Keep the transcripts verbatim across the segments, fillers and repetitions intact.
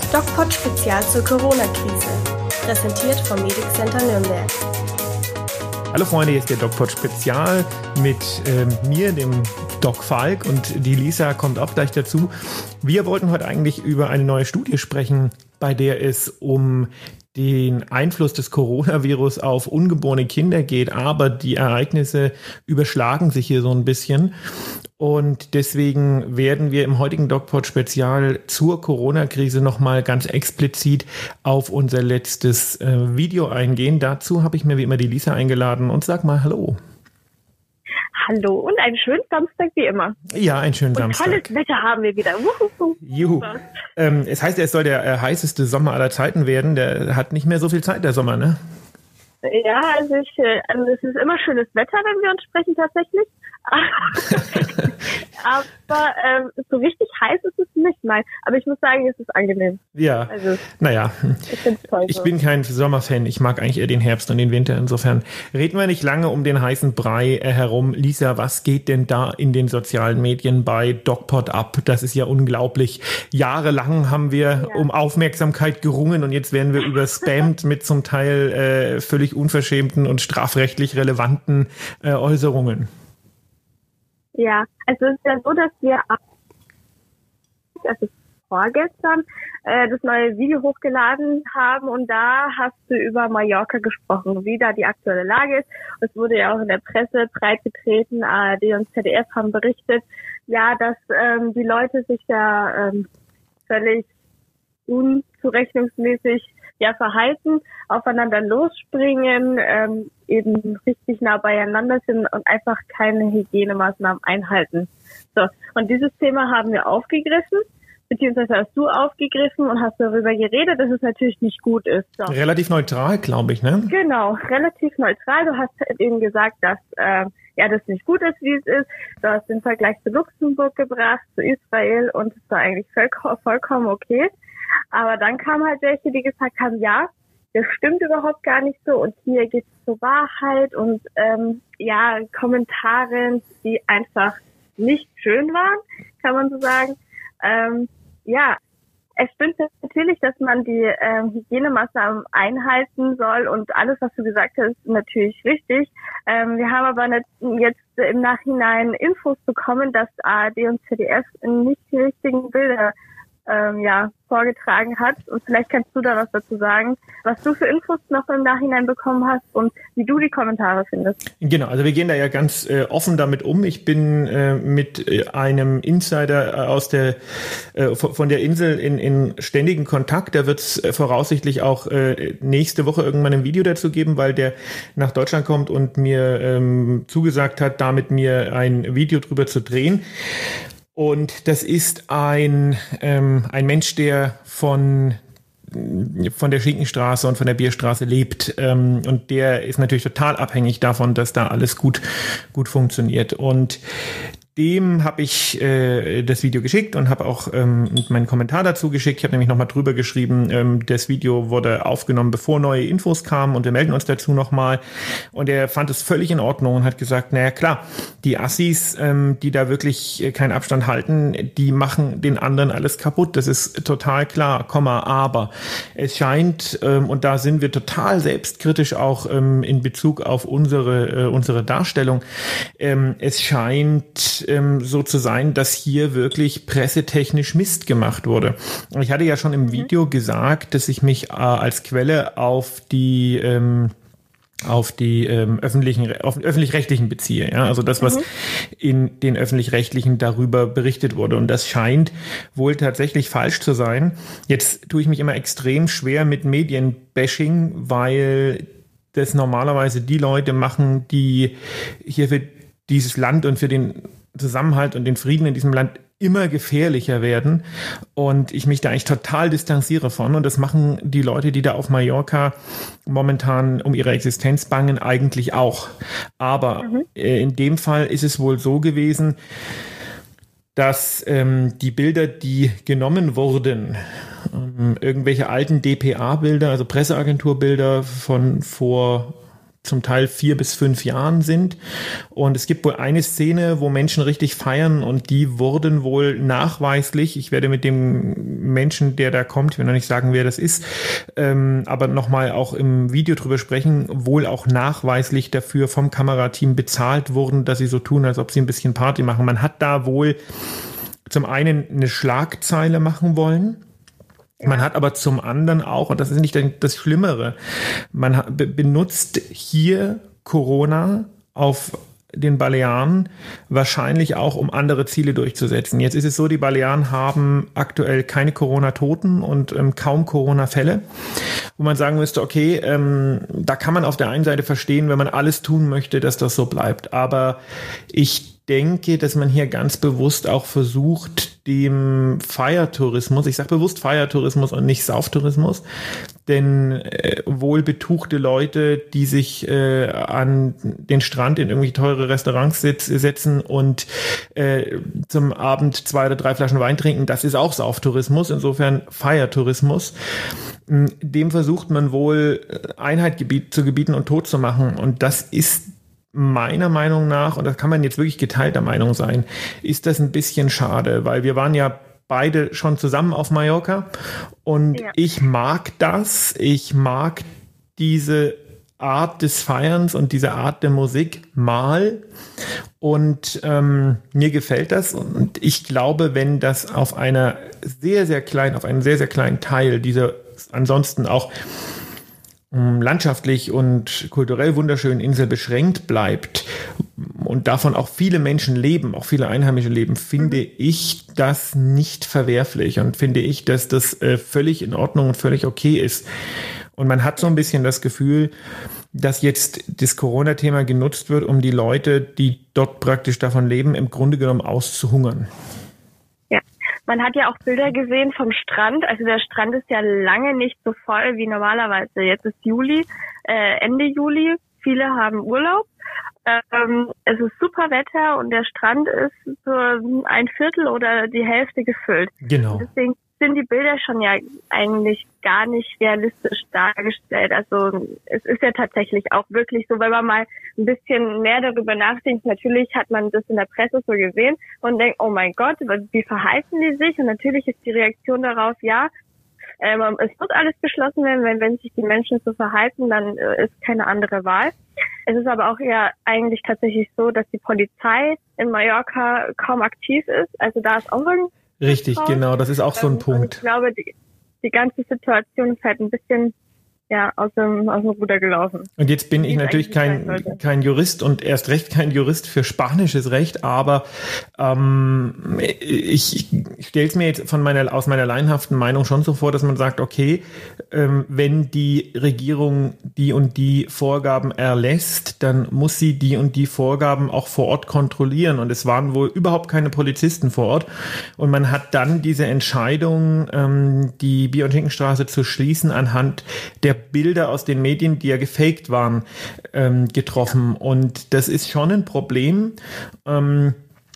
DocPod Spezial zur Corona-Krise. Präsentiert vom Medic Center Nürnberg. Hallo Freunde, hier ist der DocPod Spezial mit ähm, mir, dem Doc Falk, und die Lisa kommt auch gleich dazu. Wir wollten heute eigentlich über eine neue Studie sprechen, bei der es um den Einfluss des Coronavirus auf ungeborene Kinder geht, aber die Ereignisse überschlagen sich hier so ein bisschen. Und deswegen werden wir im heutigen DocPod-Spezial zur Corona-Krise nochmal ganz explizit auf unser letztes äh, Video eingehen. Dazu habe ich mir wie immer die Lisa eingeladen und sag mal Hallo. Hallo und einen schönen Samstag wie immer. Ja, einen schönen und Samstag. Tolles Wetter haben wir wieder. Wuhu. Juhu. Ähm, es heißt, es soll der äh, heißeste Sommer aller Zeiten werden. Der hat nicht mehr so viel Zeit, der Sommer, ne? Ja, also, ich, also es ist immer schönes Wetter, wenn wir uns sprechen tatsächlich. Aber ähm, so richtig heiß ist es nicht, nein. Aber ich muss sagen, es ist angenehm. Ja, also, naja, ich, find's toll, ich so. bin kein Sommerfan. Ich mag eigentlich eher den Herbst und den Winter. Insofern reden wir nicht lange um den heißen Brei äh, herum. Lisa, was geht denn da in den sozialen Medien bei DocPod ab? Das ist ja unglaublich. Jahrelang haben wir ja. um Aufmerksamkeit gerungen und jetzt werden wir überspammt mit zum Teil äh, völlig unverschämten und strafrechtlich relevanten äh, Äußerungen. Ja, also es ist ja so, dass wir also vorgestern äh, das neue Video hochgeladen haben und da hast du über Mallorca gesprochen, wie da die aktuelle Lage ist. Es wurde ja auch in der Presse breit getreten, A R D und Z D F haben berichtet, ja, dass ähm, die Leute sich da ähm, völlig unzurechnungsmäßig ja verhalten, aufeinander losspringen, ähm, eben richtig nah beieinander sind und einfach keine Hygienemaßnahmen einhalten. So, und dieses Thema haben wir aufgegriffen, beziehungsweise hast du aufgegriffen und hast darüber geredet, dass es natürlich nicht gut ist. So. Relativ neutral, glaube ich, ne? Genau, relativ neutral. Du hast eben gesagt, dass äh, ja das nicht gut ist, wie es ist. Du hast den Vergleich zu Luxemburg gebracht, zu Israel, und es war eigentlich voll, vollkommen okay. Aber dann kamen halt welche, die gesagt haben, ja, das stimmt überhaupt gar nicht so und hier geht es zur Wahrheit und ähm, ja, Kommentare, die einfach nicht schön waren, kann man so sagen. Ähm, ja, es stimmt natürlich, dass man die ähm, Hygienemaßnahmen einhalten soll und alles, was du gesagt hast, ist natürlich richtig. Ähm, wir haben aber nicht jetzt im Nachhinein Infos bekommen, dass A R D und Z D F nicht die richtigen Bilder Ähm, ja, vorgetragen hat. Und vielleicht kannst du da was dazu sagen, was du für Infos noch im Nachhinein bekommen hast und wie du die Kommentare findest. Genau, also wir gehen da ja ganz äh, offen damit um. Ich bin äh, mit äh, einem Insider äh, aus der äh, von der Insel in, in ständigen Kontakt. Da wird es äh, voraussichtlich auch äh, nächste Woche irgendwann ein Video dazu geben, weil der nach Deutschland kommt und mir ähm, zugesagt hat, da mit mir ein Video drüber zu drehen. Und das ist ein, ähm, ein Mensch, der von, von der Schinkenstraße und von der Bierstraße lebt. Ähm, und der ist natürlich total abhängig davon, dass da alles gut, gut funktioniert. Und dem habe ich äh, das Video geschickt und habe auch ähm, meinen Kommentar dazu geschickt. Ich habe nämlich nochmal drüber geschrieben, ähm, das Video wurde aufgenommen, bevor neue Infos kamen und wir melden uns dazu nochmal. Und er fand es völlig in Ordnung und hat gesagt, naja klar, die Assis, ähm, die da wirklich äh, keinen Abstand halten, die machen den anderen alles kaputt. Das ist total klar, Komma, aber es scheint, ähm, und da sind wir total selbstkritisch auch ähm, in Bezug auf unsere, äh, unsere Darstellung, ähm, es scheint so zu sein, dass hier wirklich pressetechnisch Mist gemacht wurde. Ich hatte ja schon im Video gesagt, dass ich mich äh, als Quelle auf die ähm, auf die ähm, öffentlichen, auf den öffentlich-rechtlichen beziehe, ja, also das, was mhm. in den öffentlich-rechtlichen darüber berichtet wurde, und das scheint wohl tatsächlich falsch zu sein. Jetzt tue ich mich immer extrem schwer mit Medienbashing, weil das normalerweise die Leute machen, die hier für dieses Land und für den Zusammenhalt und den Frieden in diesem Land immer gefährlicher werden und ich mich da eigentlich total distanziere von, und das machen die Leute, die da auf Mallorca momentan um ihre Existenz bangen, eigentlich auch. Aber mhm. äh, in dem Fall ist es wohl so gewesen, dass ähm, die Bilder, die genommen wurden, ähm, irgendwelche alten D P A-Bilder, also Presseagenturbilder von vor zum Teil vier bis fünf Jahren sind. Und es gibt wohl eine Szene, wo Menschen richtig feiern und die wurden wohl nachweislich, ich werde mit dem Menschen, der da kommt, ich will noch nicht sagen, wer das ist, ähm, aber nochmal auch im Video drüber sprechen, wohl auch nachweislich dafür vom Kamerateam bezahlt wurden, dass sie so tun, als ob sie ein bisschen Party machen. Man hat da wohl zum einen eine Schlagzeile machen wollen. Man hat aber zum anderen auch, und das ist nicht das Schlimmere, man benutzt hier Corona auf den Balearen wahrscheinlich auch, um andere Ziele durchzusetzen. Jetzt ist es so, die Balearen haben aktuell keine Corona-Toten und ähm, kaum Corona-Fälle, wo man sagen müsste, okay, ähm, da kann man auf der einen Seite verstehen, wenn man alles tun möchte, dass das so bleibt. Aber ich denke, dass man hier ganz bewusst auch versucht, dem Feiertourismus, ich sage bewusst Feiertourismus und nicht Sauftourismus, denn äh, wohlbetuchte Leute, die sich äh, an den Strand in irgendwelche teure Restaurants sitz, setzen und äh, zum Abend zwei oder drei Flaschen Wein trinken, das ist auch Sauftourismus, insofern Feiertourismus. Dem versucht man wohl Einheit gebiet, zu gebieten und tot zu machen, und das ist meiner Meinung nach, und da kann man jetzt wirklich geteilter Meinung sein, ist das ein bisschen schade, weil wir waren ja beide schon zusammen auf Mallorca und ja. Ich mag das, ich mag diese Art des Feierns und diese Art der Musik mal und ähm, mir gefällt das, und ich glaube, wenn das auf einer sehr, sehr kleinen, auf einen sehr, sehr kleinen Teil dieser ansonsten auch landschaftlich und kulturell wunderschönen Insel beschränkt bleibt und davon auch viele Menschen leben, auch viele Einheimische leben, finde ich das nicht verwerflich und finde ich, dass das äh, völlig in Ordnung und völlig okay ist. Und man hat so ein bisschen das Gefühl, dass jetzt das Corona-Thema genutzt wird, um die Leute, die dort praktisch davon leben, im Grunde genommen auszuhungern. Man hat ja auch Bilder gesehen vom Strand. Also der Strand ist ja lange nicht so voll wie normalerweise. Jetzt ist Juli, äh, Ende Juli. Viele haben Urlaub. Ähm, es ist super Wetter und der Strand ist so ein Viertel oder die Hälfte gefüllt. Genau. Und deswegen sind die Bilder schon ja eigentlich gar nicht realistisch dargestellt. Also es ist ja tatsächlich auch wirklich so, wenn man mal ein bisschen mehr darüber nachdenkt, natürlich hat man das in der Presse so gesehen und denkt, oh mein Gott, wie verhalten die sich? Und natürlich ist die Reaktion darauf, ja, ähm, es wird alles beschlossen werden, wenn, wenn sich die Menschen so verhalten, dann äh, ist keine andere Wahl. Es ist aber auch eher eigentlich tatsächlich so, dass die Polizei in Mallorca kaum aktiv ist. Also da ist auch ein Richtig, genau, das ist auch so ein Punkt. Ich glaube, die, die ganze Situation ist halt ein bisschen ja, aus dem, aus dem Ruder gelaufen. Und jetzt bin ich natürlich kein, kein Jurist und erst recht kein Jurist für spanisches Recht, aber ähm, ich, ich stelle es mir jetzt von meiner, aus meiner laienhaften Meinung schon so vor, dass man sagt, okay, ähm, wenn die Regierung die und die Vorgaben erlässt, dann muss sie die und die Vorgaben auch vor Ort kontrollieren. Und es waren wohl überhaupt keine Polizisten vor Ort. Und man hat dann diese Entscheidung, ähm, die Bier- und Schinkenstraße zu schließen, anhand der Bilder aus den Medien, die ja gefaked waren, ähm, getroffen. Und das ist schon ein Problem, ähm,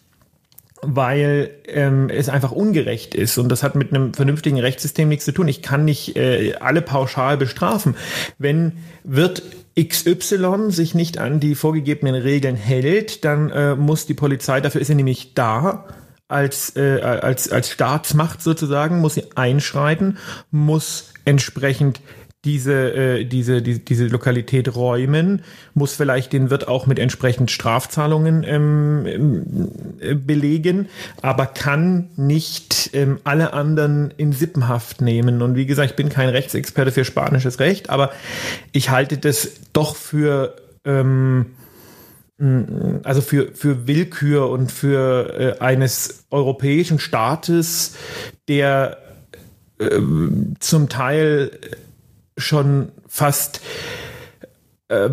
weil ähm, es einfach ungerecht ist. Und das hat mit einem vernünftigen Rechtssystem nichts zu tun. Ich kann nicht äh, alle pauschal bestrafen. Wenn wird X Y sich nicht an die vorgegebenen Regeln hält, dann äh, muss die Polizei, dafür ist sie nämlich da, als, äh, als, als Staatsmacht sozusagen, muss sie einschreiten, muss entsprechend diese, äh, diese, die, diese Lokalität räumen, muss vielleicht den Wirt auch mit entsprechend Strafzahlungen ähm, äh, belegen, aber kann nicht ähm, alle anderen in Sippenhaft nehmen. Und wie gesagt, ich bin kein Rechtsexperte für spanisches Recht, aber ich halte das doch für ähm, also für, für Willkür und für äh, eines europäischen Staates, der äh, zum Teil schon fast äh,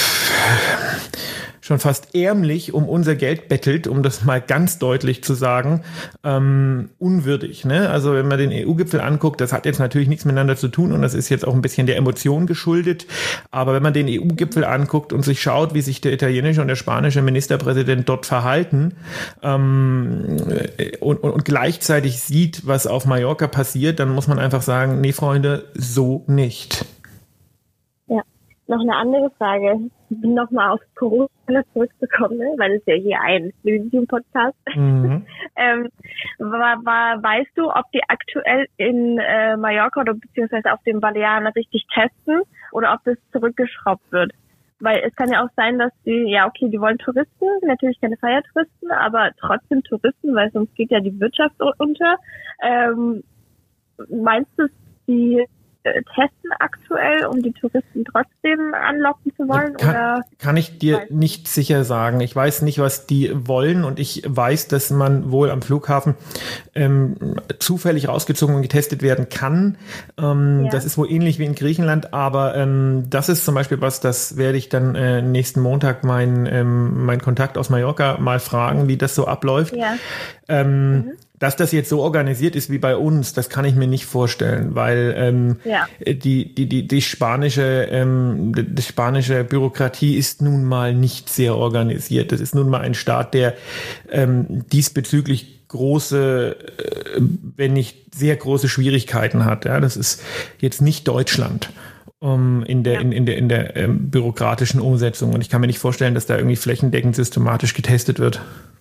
schon fast ärmlich um unser Geld bettelt, um das mal ganz deutlich zu sagen, ähm, unwürdig. Ne? Also wenn man den E U-Gipfel anguckt, das hat jetzt natürlich nichts miteinander zu tun und das ist jetzt auch ein bisschen der Emotion geschuldet, aber wenn man den E U-Gipfel anguckt und sich schaut, wie sich der italienische und der spanische Ministerpräsident dort verhalten ähm, und, und, und gleichzeitig sieht, was auf Mallorca passiert, dann muss man einfach sagen, nee, Freunde, so nicht. noch eine andere Frage, nochmal auf Corona zurückzukommen, ne? Weil es ja hier ein Medium-Podcast. Mhm. ähm, war, war, weißt du, ob die aktuell in äh, Mallorca oder beziehungsweise auf den Balearen richtig testen oder ob das zurückgeschraubt wird? Weil es kann ja auch sein, dass die, ja okay, die wollen Touristen, natürlich keine Feiertouristen, aber trotzdem Touristen, weil sonst geht ja die Wirtschaft unter. Ähm, meinst du, die testen aktuell, um die Touristen trotzdem anlocken zu wollen? Kann, oder? kann ich dir nicht sicher sagen. Ich weiß nicht, was die wollen und ich weiß, dass man wohl am Flughafen ähm, zufällig rausgezogen und getestet werden kann. Ähm, ja. Das ist wohl ähnlich wie in Griechenland, aber ähm, das ist zum Beispiel was, das werde ich dann äh, nächsten Montag meinen ähm, mein Kontakt aus Mallorca mal fragen, wie das so abläuft. Ja. Ähm, mhm. Dass das jetzt so organisiert ist wie bei uns, das kann ich mir nicht vorstellen, weil ähm, ja. die, die, die, die spanische, ähm, die spanische Bürokratie ist nun mal nicht sehr organisiert. Das ist nun mal ein Staat, der ähm, diesbezüglich große, äh, wenn nicht sehr große Schwierigkeiten hat. Ja, das ist jetzt nicht Deutschland. Um, in der, ja. in, in der, in der ähm, bürokratischen Umsetzung. Und ich kann mir nicht vorstellen, dass da irgendwie flächendeckend systematisch getestet wird.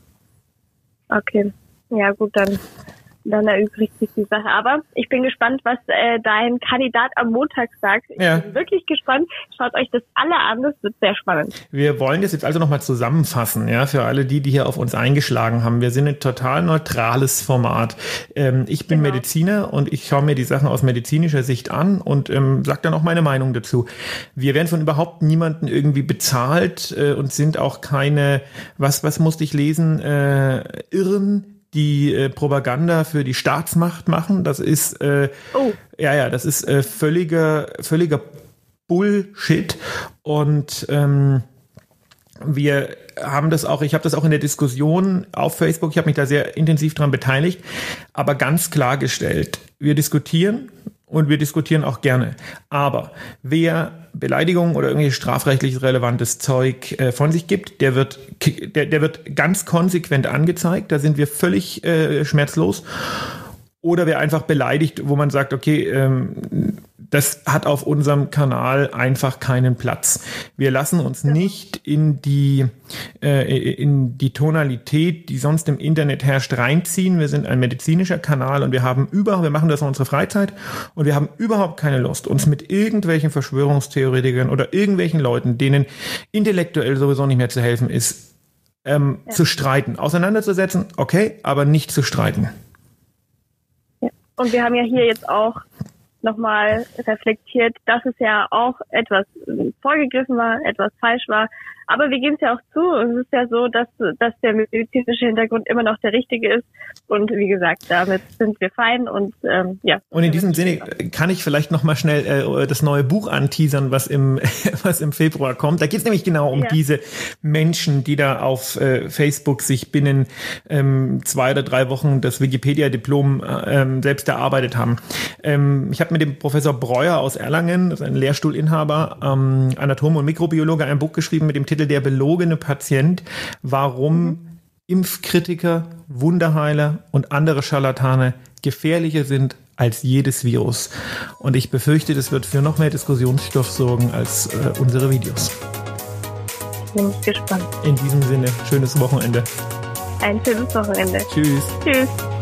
Okay. Ja gut, dann, dann erübrigt sich die Sache. Aber ich bin gespannt, was äh, dein Kandidat am Montag sagt. Ich ja. bin wirklich gespannt. Schaut euch das alle an, das wird sehr spannend. Wir wollen das jetzt also nochmal zusammenfassen, ja, für alle die, die hier auf uns eingeschlagen haben. Wir sind ein total neutrales Format. Ähm, ich bin genau. Mediziner und ich schaue mir die Sachen aus medizinischer Sicht an und ähm, sage dann auch meine Meinung dazu. Wir werden von überhaupt niemandem irgendwie bezahlt äh, und sind auch keine, was, was musste ich lesen, äh, Irren, die äh, Propaganda für die Staatsmacht machen. Das ist äh, oh. ja ja, das ist äh, völliger völliger Bullshit und ähm, wir haben das auch, ich habe das auch in der Diskussion auf Facebook, ich habe mich da sehr intensiv dran beteiligt, aber ganz klargestellt, wir diskutieren und wir diskutieren auch gerne. Aber wer Beleidigung oder irgendwie strafrechtlich relevantes Zeug äh, von sich gibt, der wird, der, der wird ganz konsequent angezeigt. Da sind wir völlig äh, schmerzlos. Oder wer einfach beleidigt, wo man sagt, okay, ähm, das hat auf unserem Kanal einfach keinen Platz. Wir lassen uns nicht in die äh, in die Tonalität, die sonst im Internet herrscht, reinziehen. Wir sind ein medizinischer Kanal und wir haben über, wir machen das in unserer Freizeit und wir haben überhaupt keine Lust, uns mit irgendwelchen Verschwörungstheoretikern oder irgendwelchen Leuten, denen intellektuell sowieso nicht mehr zu helfen ist, ähm, ja. zu streiten, auseinanderzusetzen, okay, aber nicht zu streiten. Ja. Und wir haben ja hier jetzt auch nochmal reflektiert, dass es ja auch etwas vorgegriffen war, etwas falsch war. Aber wir geben es ja auch zu. Es ist ja so, dass, dass der medizinische Hintergrund immer noch der richtige ist. Und wie gesagt, damit sind wir fein. Und ähm, ja. Und in diesem Sinne kann ich vielleicht noch mal schnell äh, das neue Buch anteasern, was im was im Februar kommt. Da geht es nämlich genau um ja. diese Menschen, die da auf äh, Facebook sich binnen ähm, zwei oder drei Wochen das Wikipedia-Diplom ähm, selbst erarbeitet haben. Ähm, ich habe mit dem Professor Breuer aus Erlangen, das ist ein Lehrstuhlinhaber, ähm, Anatom und Mikrobiologe, ein Buch geschrieben mit dem Titel Der belogene Patient, warum mhm. Impfkritiker, Wunderheiler und andere Scharlatane gefährlicher sind als jedes Virus. Und ich befürchte, das wird für noch mehr Diskussionsstoff sorgen als äh, unsere Videos. Bin ich gespannt. In diesem Sinne, schönes Wochenende. Ein schönes Wochenende. Tschüss. Tschüss.